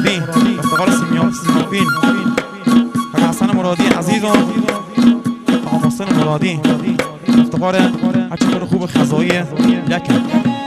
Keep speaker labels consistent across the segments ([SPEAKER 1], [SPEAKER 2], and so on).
[SPEAKER 1] مرادی، افتخار سیمافین، آقا حسن مرادی عزیز و آقا محسن مرادی، افتخار هرچی کار خوب خزایی یکم.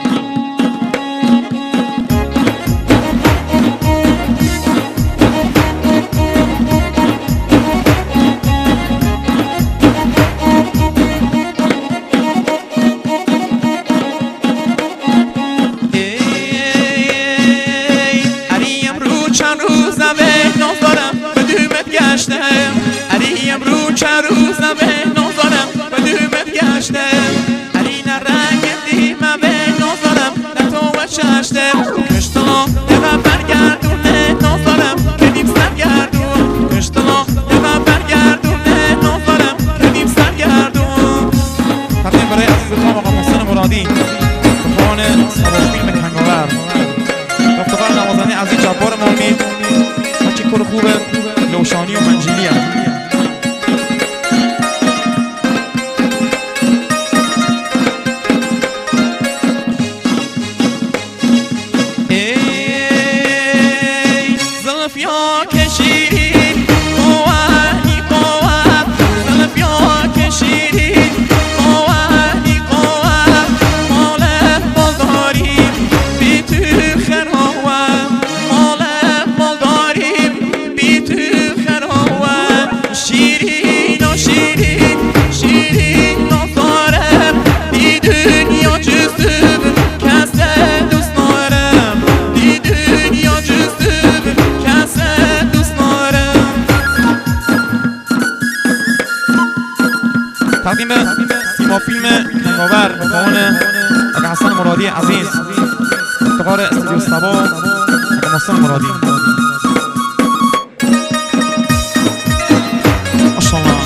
[SPEAKER 2] علی امرو چند روز به نازارم و دومت گشتم علی نرنگ دیمه به نازارم نتو و چشتم کشتلا یقا برگردونه نازارم کدیم سرگردون کشتلا یقا برگردونه نازارم کدیم سرگردون.
[SPEAKER 1] تقدیم برای عزیز خام آقا محسن مرادی افتخار سوار فیلم کنگاور، افتخار نوازنده عزیز جبار مامی، هرچی کار خوبه لوشانی و منجیلی هم.
[SPEAKER 2] زلفیا کشیدین قوانی قوام زلفیا کشیدین قوانی قوام مال بالداریم بی تو خرهوام مال بالداریم بی تو خرهوام شیرین و شیرین شیرین نازارم بی دنیا جستم کسه دوست نارم بی دنیا جستم
[SPEAKER 1] تقدیم سیما فیلم کنگاور به عنوان آقا حسن مرادی عزیز، افتخار استودیو سبا آقا محسن مرادی. ماشاءالله.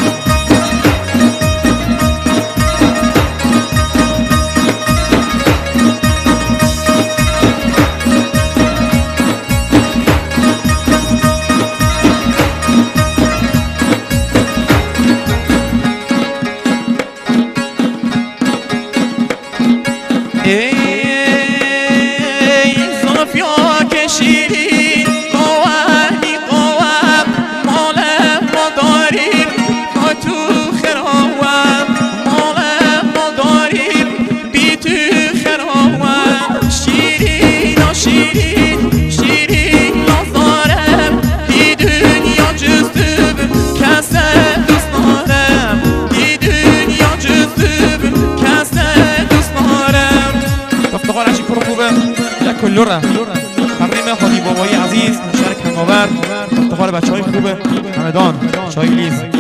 [SPEAKER 2] زلفیا کشیدین قوانی قوام مال بالداریم با تو خرهوام مال بالداریم بی تو خرهوام شیرین و شیرین شیرین نازارم بی دنیا جستم کسه دوست نارم بی دنیا جستم کسه دوست نارم.
[SPEAKER 1] افتخار هرچی کار خوبه یک کلوره تقدیم هادی بابایی عزیز شهر کنگاور، افتخار بچه های خوبه همدان چای لیز.